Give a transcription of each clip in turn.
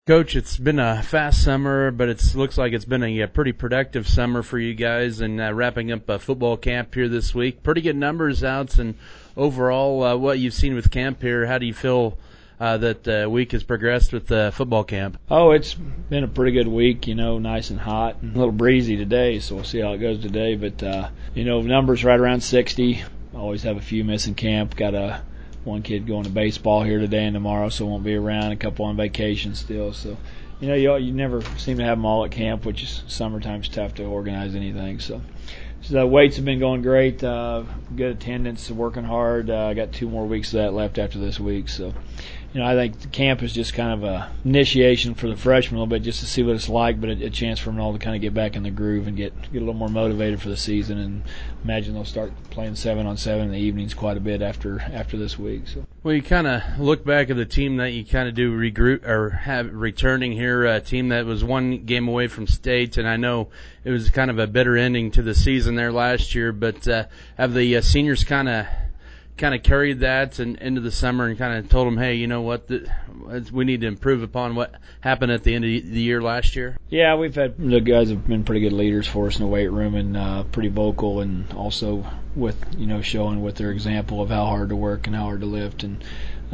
Coach, it's been a fast summer, but it looks like it's been a pretty productive summer for you guys, and wrapping up football camp here this week. Pretty good numbers out, and overall, what you've seen with camp here, how do you feel that week has progressed with football camp? Oh, it's been a pretty good week, nice and hot, and a little breezy today, so we'll see how it goes today. But, numbers right around 60. Always have a few missing camp. Got one kid going to baseball here today and tomorrow, so won't be around. A couple on vacation still. So, you never seem to have them all at camp, which is summertime's tough to organize anything. So the weights have been going great. Good attendance, working hard. I got 2 more weeks of that left after this week. So, I think the camp is just kind of a initiation for the freshmen a little bit, just to see what it's like, but a chance for them all to kind of get back in the groove and get a little more motivated for the season. And imagine they'll start playing 7-on-7 in the evenings quite a bit after this week. So. Well, you kind of look back at the team that you kind of do regroup or have returning here, a team that was 1 game away from state, and I know it was kind of a bitter ending to the season there last year, but have the seniors kind of carried that and into the summer and kind of told them, hey, you know what, we need to improve upon what happened at the end of the year last year? Yeah, the guys have been pretty good leaders for us in the weight room, and pretty vocal, and also with, showing with their example of how hard to work and how hard to lift. And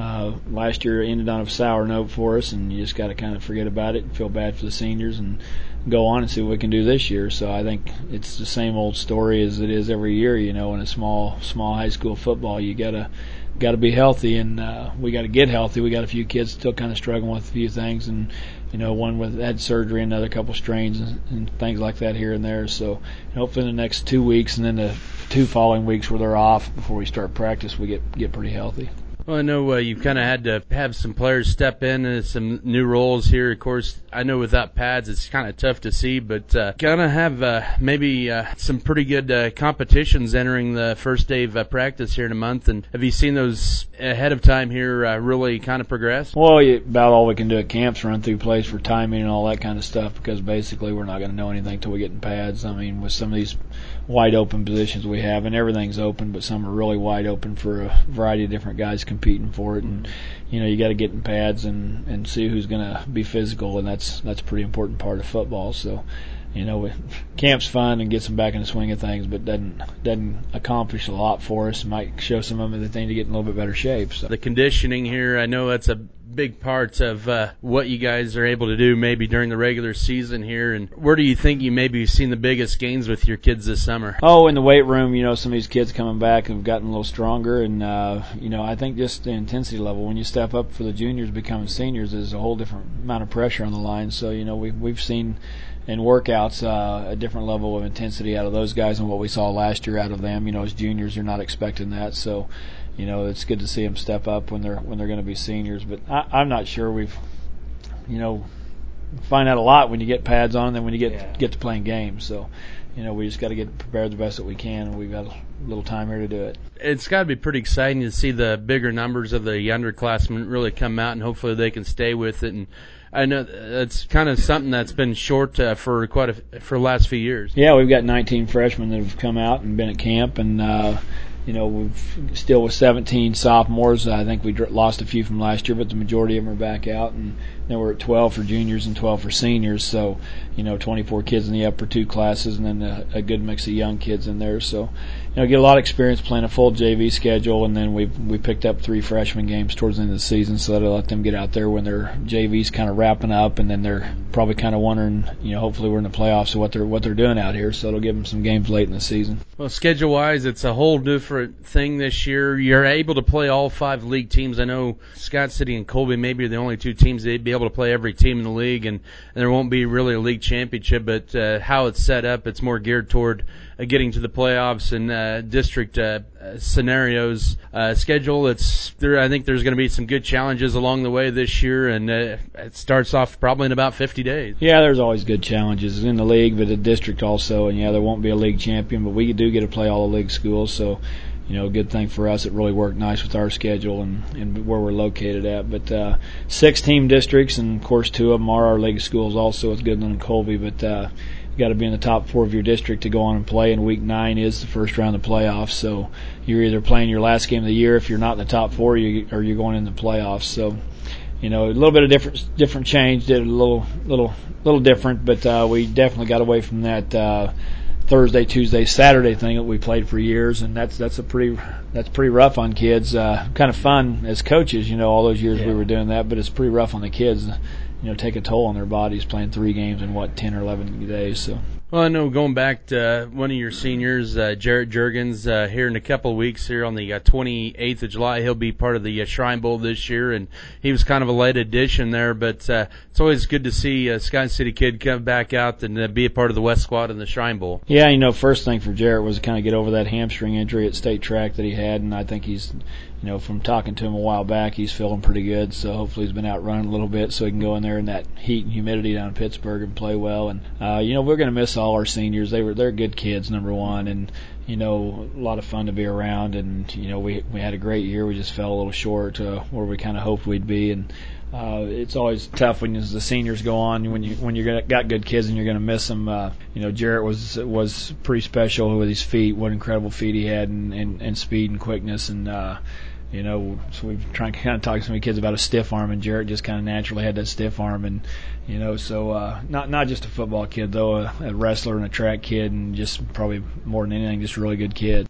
last year ended on a sour note for us, and you just got to kind of forget about it and feel bad for the seniors and go on and see what we can do this year. So I think it's the same old story as it is every year. In a small high school football, you gotta be healthy, and we got to get healthy. We got a few kids still kind of struggling with a few things, and one with had surgery, another couple strains and things like that here and there. So hopefully in the next 2 weeks and then the 2 following weeks where they're off before we start practice, we get pretty healthy. Well, I know you've kind of had to have some players step in some new roles here. Of course, I know without pads it's kind of tough to see, but kind of have maybe some pretty good competitions entering the first day of practice here in a month. And have you seen those ahead of time here really kind of progress? Well, about all we can do at camps run through plays for timing and all that kind of stuff, because basically we're not going to know anything until we get in pads. I mean, with some of these wide open positions we have, and everything's open, but some are really wide open for a variety of different guys competing for it. And you got to get in pads and see who's going to be physical, and that's a pretty important part of football. So camp's fun and gets them back in the swing of things, but doesn't accomplish a lot for us. Might show some of them the thing to get in a little bit better shape. So. The conditioning here, I know that's a big part of what you guys are able to do maybe during the regular season here. And where do you think you maybe seen the biggest gains with your kids this summer? Oh, in the weight room, some of these kids coming back have gotten a little stronger, and I think just the intensity level when you step up for the juniors becoming seniors is a whole different amount of pressure on the line. So we've seen in workouts a different level of intensity out of those guys than what we saw last year out of them. As juniors, you're not expecting that, so it's good to see them step up when they're going to be seniors. But I'm not sure we've find out a lot when you get pads on, and then when you get to playing games. So we just got to get prepared the best that we can, and we've got a little time here to do it. It's got to be pretty exciting to see the bigger numbers of the underclassmen really come out, and hopefully they can stay with it. And I know it's kind of something that's been short for the last few years. Yeah, we've got 19 freshmen that have come out and been at camp, and we've still with 17 sophomores. I think we lost a few from last year, but the majority of them are back out, and then we're at 12 for juniors and 12 for seniors. So 24 kids in the upper 2 classes, and then a good mix of young kids in there. So get a lot of experience playing a full JV schedule, and then we picked up 3 freshman games towards the end of the season, so that'll let them get out there when their JV's kind of wrapping up, and then they're probably kind of wondering, hopefully we're in the playoffs, so what they're doing out here. So it'll give them some games late in the season. Well, schedule-wise, it's a whole different thing this year. You're able to play all 5 league teams. I know Scott City and Colby maybe are the only 2 teams they'd be able to play every team in the league, and there won't be really a league championship, but how it's set up, it's more geared toward getting to the playoffs and district scenarios. Schedule, I think there's going to be some good challenges along the way this year, and it starts off probably in about 50 days. Yeah, there's always good challenges in the league, but the district also, and there won't be a league champion, but we do get to play all the league schools, so good thing for us. It really worked nice with our schedule and where we're located at. But 6 team districts, and of course 2 of them are our league schools also with Goodland and Colby. But you got to be in the top 4 of your district to go on and play. And week 9 is the first round of the playoffs. So you're either playing your last game of the year if you're not in the top 4, or you're going in the playoffs. So a little bit of different change, did it a little different, but we definitely got away from that Thursday, Tuesday, Saturday thing that we played for years, and that's pretty rough on kids. Kind of fun as coaches, all those years we were doing that, but it's pretty rough on the kids. Take a toll on their bodies playing 3 games in 10 or 11 days. So. Well, I know going back to one of your seniors, Jarrett Juergens, here in a couple of weeks here on the 28th of July, he'll be part of the Shrine Bowl this year, and he was kind of a late addition there, but it's always good to see a Scott City kid come back out and be a part of the West Squad in the Shrine Bowl. Yeah, first thing for Jarrett was to kind of get over that hamstring injury at state track that he had, and I think he's from talking to him a while back, he's feeling pretty good, so hopefully he's been out running a little bit so he can go in there in that heat and humidity down in Pittsburgh and play well. And, we're going to miss all our seniors. They're good kids, number one, and, a lot of fun to be around. And, we had a great year. We just fell a little short where we kind of hoped we'd be. And it's always tough when the seniors go on, when you got good kids and you're going to miss them. Jarrett was pretty special with his feet, what incredible feet he had, and speed and quickness. And, so we've tried to kind of talk to some of the kids about a stiff arm, and Jarrett just kind of naturally had that stiff arm. And, so not just a football kid, though, a wrestler and a track kid, and just probably more than anything, just a really good kid.